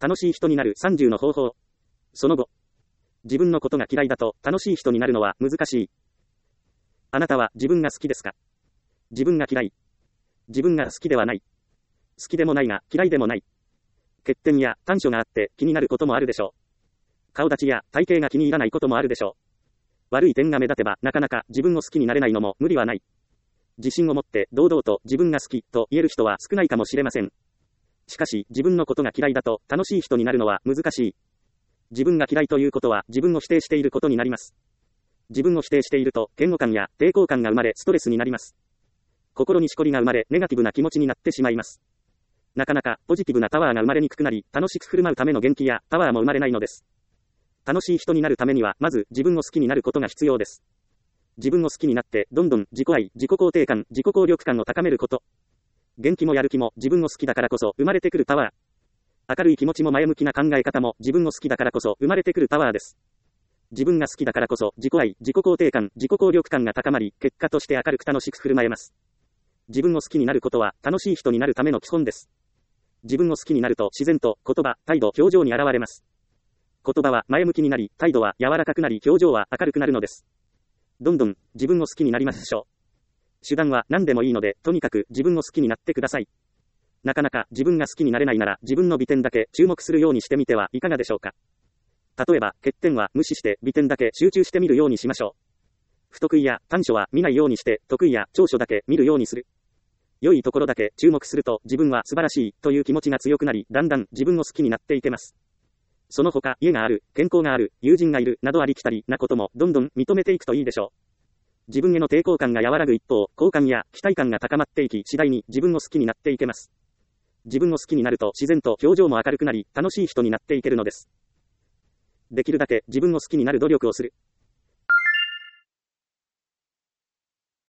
楽しい人になる30の方法。その後。自分のことが嫌いだと楽しい人になるのは難しい。あなたは自分が好きですか？自分が嫌い。自分が好きではない。好きでもないが嫌いでもない。欠点や短所があって気になることもあるでしょう。顔立ちや体型が気に入らないこともあるでしょう。悪い点が目立てばなかなか自分を好きになれないのも無理はない。自信を持って堂々と自分が好きと言える人は少ないかもしれません。しかし自分のことが嫌いだと楽しい人になるのは難しい。自分が嫌いということは自分を否定していることになります。自分を否定していると嫌悪感や抵抗感が生まれストレスになります。心にしこりが生まれネガティブな気持ちになってしまいます。なかなかポジティブなパワーが生まれにくくなり楽しく振る舞うための元気やパワーも生まれないのです。楽しい人になるためにはまず自分を好きになることが必要です。自分を好きになってどんどん自己愛、自己肯定感、自己効力感を高めること。元気もやる気も自分を好きだからこそ生まれてくるパワー。明るい気持ちも前向きな考え方も自分を好きだからこそ生まれてくるパワーです。自分が好きだからこそ自己愛、自己肯定感、自己効力感が高まり、結果として明るく楽しく振る舞えます。自分を好きになることは楽しい人になるための基本です。自分を好きになると自然と言葉、態度、表情に現れます。言葉は前向きになり、態度は柔らかくなり、表情は明るくなるのです。どんどん自分を好きになりましょう。手段は何でもいいので、とにかく自分を好きになってください。なかなか自分が好きになれないなら自分の美点だけ注目するようにしてみてはいかがでしょうか。例えば欠点は無視して美点だけ集中してみるようにしましょう。不得意や短所は見ないようにして得意や長所だけ見るようにする。良いところだけ注目すると自分は素晴らしいという気持ちが強くなり、だんだん自分を好きになっていけます。その他家がある、健康がある、友人がいるなどありきたりなこともどんどん認めていくといいでしょう。自分への抵抗感が和らぐ一方、好感や期待感が高まっていき、次第に自分を好きになっていけます。自分を好きになると自然と表情も明るくなり、楽しい人になっていけるのです。できるだけ自分を好きになる努力をする。